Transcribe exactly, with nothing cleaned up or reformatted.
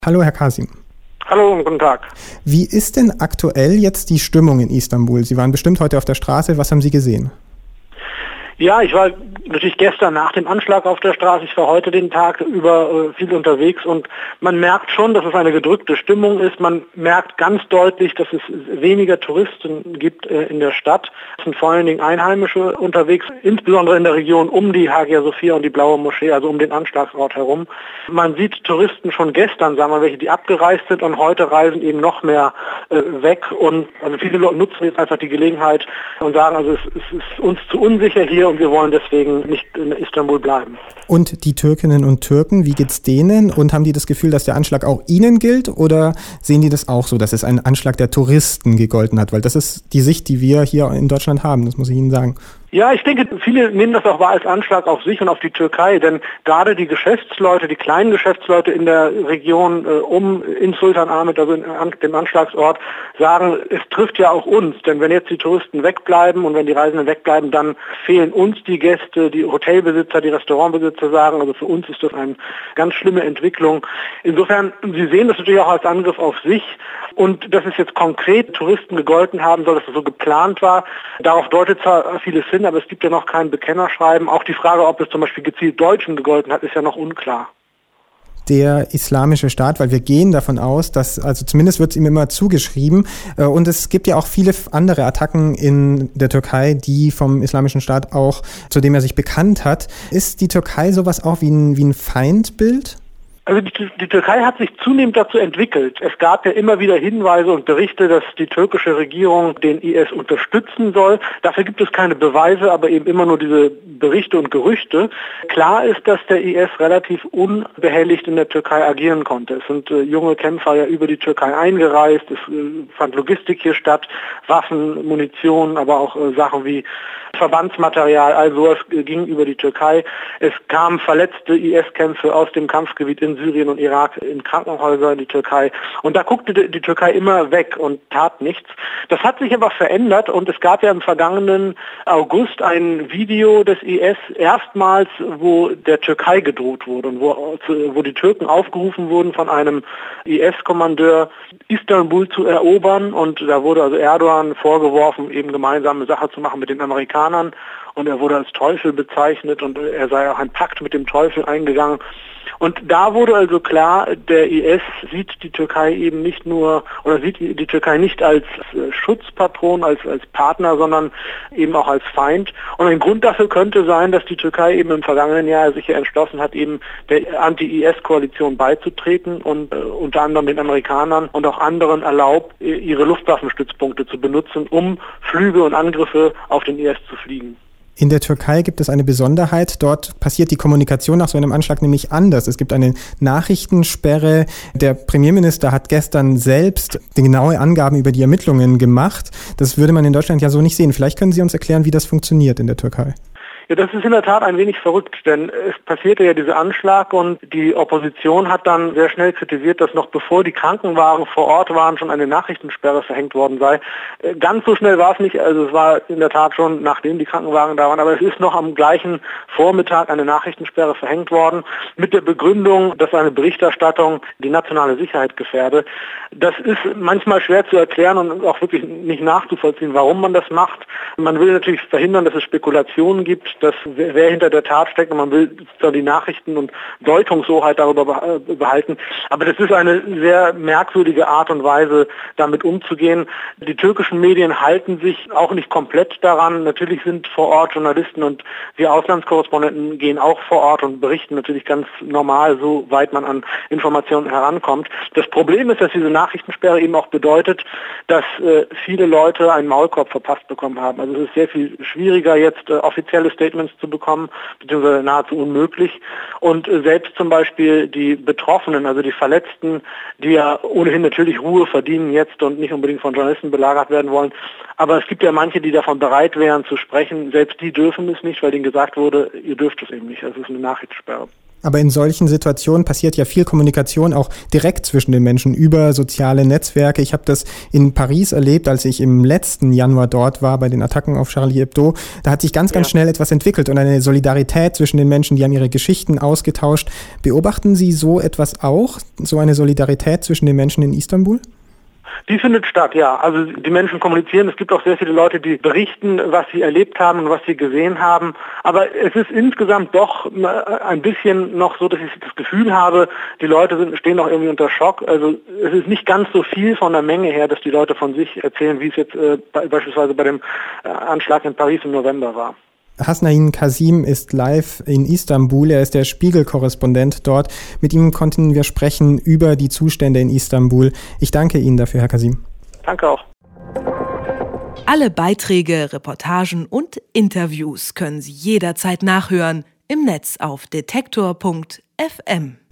Hallo, Herr Kasim. Hallo und guten Tag. Wie ist denn aktuell jetzt die Stimmung in Istanbul? Sie waren bestimmt heute auf der Straße. Was haben Sie gesehen? Ja, ich war natürlich gestern nach dem Anschlag auf der Straße. Ich war heute den Tag über äh, viel unterwegs und man merkt schon, dass es eine gedrückte Stimmung ist. Man merkt ganz deutlich, dass es weniger Touristen gibt äh, in der Stadt. Es sind vor allen Dingen Einheimische unterwegs, insbesondere in der Region um die Hagia Sophia und die Blaue Moschee, also um den Anschlagsort herum. Man sieht Touristen schon gestern, sagen wir welche, die abgereist sind, und heute reisen eben noch mehr äh, weg. Und also viele Leute nutzen jetzt einfach die Gelegenheit und sagen, also es, es ist uns zu unsicher hier und wir wollen deswegen nicht in Istanbul bleiben. Und die Türkinnen und Türken, wie geht's denen? Und haben die das Gefühl, dass der Anschlag auch ihnen gilt? Oder sehen die das auch so, dass es ein Anschlag der Touristen gegolten hat? Weil das ist die Sicht, die wir hier in Deutschland haben, das muss ich Ihnen sagen. Ja, ich denke, viele nehmen das auch wahr als Anschlag auf sich und auf die Türkei, denn gerade die Geschäftsleute, die kleinen Geschäftsleute in der Region äh, um in Sultanahmet, also in an, dem Anschlagsort, sagen, es trifft ja auch uns, denn wenn jetzt die Touristen wegbleiben und wenn die Reisenden wegbleiben, dann fehlen uns die Gäste, die Hotelbesitzer, die Restaurantbesitzer sagen, also für uns ist das eine ganz schlimme Entwicklung. Insofern, Sie sehen das natürlich auch als Angriff auf sich, und dass es jetzt konkret Touristen gegolten haben soll, dass es so geplant war, darauf deutet zwar vieles hin, aber es gibt ja noch kein Bekennerschreiben. Auch die Frage, ob es zum Beispiel gezielt Deutschen gegolten hat, ist ja noch unklar. Der Islamische Staat, weil wir gehen davon aus, dass, also zumindest wird es ihm immer zugeschrieben, und es gibt ja auch viele andere Attacken in der Türkei, die vom Islamischen Staat auch, zu dem er sich bekannt hat. Ist die Türkei sowas auch wie ein, wie ein Feindbild? Also die, die Türkei hat sich zunehmend dazu entwickelt. Es gab ja immer wieder Hinweise und Berichte, dass die türkische Regierung den I S unterstützen soll. Dafür gibt es keine Beweise, aber eben immer nur diese Berichte und Gerüchte. Klar ist, dass der I S relativ unbehelligt in der Türkei agieren konnte. Es sind äh, junge Kämpfer ja über die Türkei eingereist, es äh, fand Logistik hier statt, Waffen, Munition, aber auch äh, Sachen wie Verbandsmaterial, all sowas äh, ging über die Türkei. Es kamen verletzte I S-Kämpfe aus dem Kampfgebiet in Syrien und Irak in Krankenhäuser in die Türkei. Und da guckte die Türkei immer weg und tat nichts. Das hat sich aber verändert, und es gab ja im vergangenen August ein Video des I S erstmals, wo der Türkei gedroht wurde und wo, wo die Türken aufgerufen wurden von einem I S-Kommandeur, Istanbul zu erobern. Und da wurde also Erdogan vorgeworfen, eben gemeinsame Sache zu machen mit den Amerikanern. Und er wurde als Teufel bezeichnet und er sei auch einen Pakt mit dem Teufel eingegangen. Und da wurde also klar, der I S sieht die Türkei eben nicht nur, oder sieht die Türkei nicht als Schutzpatron, als, als Partner, sondern eben auch als Feind. Und ein Grund dafür könnte sein, dass die Türkei eben im vergangenen Jahr sich ja entschlossen hat, eben der Anti-I S-Koalition beizutreten und äh, unter anderem den Amerikanern und auch anderen erlaubt, ihre Luftwaffenstützpunkte zu benutzen, um Flüge und Angriffe auf den I S zu fliegen. In der Türkei gibt es eine Besonderheit. Dort passiert die Kommunikation nach so einem Anschlag nämlich anders. Es gibt eine Nachrichtensperre. Der Premierminister hat gestern selbst genaue Angaben über die Ermittlungen gemacht. Das würde man in Deutschland ja so nicht sehen. Vielleicht können Sie uns erklären, wie das funktioniert in der Türkei. Ja, das ist in der Tat ein wenig verrückt, denn es passierte ja dieser Anschlag und die Opposition hat dann sehr schnell kritisiert, dass noch bevor die Krankenwagen vor Ort waren, schon eine Nachrichtensperre verhängt worden sei. Ganz so schnell war es nicht, also es war in der Tat schon, nachdem die Krankenwagen da waren, aber es ist noch am gleichen Vormittag eine Nachrichtensperre verhängt worden, mit der Begründung, dass eine Berichterstattung die nationale Sicherheit gefährde. Das ist manchmal schwer zu erklären und auch wirklich nicht nachzuvollziehen, warum man das macht. Man will natürlich verhindern, dass es Spekulationen gibt, dass wer hinter der Tat steckt, und man will zwar die Nachrichten und Deutungshoheit darüber behalten, aber das ist eine sehr merkwürdige Art und Weise, damit umzugehen. Die türkischen Medien halten sich auch nicht komplett daran. Natürlich sind vor Ort Journalisten und wir Auslandskorrespondenten gehen auch vor Ort und berichten natürlich ganz normal, so weit man an Informationen herankommt. Das Problem ist, dass diese Nachrichtensperre eben auch bedeutet, dass äh, viele Leute einen Maulkorb verpasst bekommen haben. Also es ist sehr viel schwieriger, jetzt äh, offizielle Statements zu bekommen, beziehungsweise nahezu unmöglich. Und äh, selbst zum Beispiel die Betroffenen, also die Verletzten, die ja ohnehin natürlich Ruhe verdienen jetzt und nicht unbedingt von Journalisten belagert werden wollen, aber es gibt ja manche, die davon bereit wären zu sprechen, selbst die dürfen es nicht, weil denen gesagt wurde, ihr dürft es eben nicht, das ist eine Nachrichtensperre. Aber in solchen Situationen passiert ja viel Kommunikation auch direkt zwischen den Menschen über soziale Netzwerke. Ich habe das in Paris erlebt, als ich im letzten Januar dort war bei den Attacken auf Charlie Hebdo. Da hat sich ganz, ganz ja. schnell etwas entwickelt und eine Solidarität zwischen den Menschen, die haben ihre Geschichten ausgetauscht. Beobachten Sie so etwas auch, so eine Solidarität zwischen den Menschen in Istanbul? Die findet statt, ja. Also die Menschen kommunizieren. Es gibt auch sehr viele Leute, die berichten, was sie erlebt haben und was sie gesehen haben. Aber es ist insgesamt doch ein bisschen noch so, dass ich das Gefühl habe, die Leute sind, stehen noch irgendwie unter Schock. Also es ist nicht ganz so viel von der Menge her, dass die Leute von sich erzählen, wie es jetzt äh, beispielsweise bei dem äh, Anschlag in Paris im November war. Hasnain Kasim ist live in Istanbul. Er ist der Spiegel-Korrespondent dort. Mit ihm konnten wir sprechen über die Zustände in Istanbul. Ich danke Ihnen dafür, Herr Kasim. Danke auch. Alle Beiträge, Reportagen und Interviews können Sie jederzeit nachhören im Netz auf detektor punkt f m.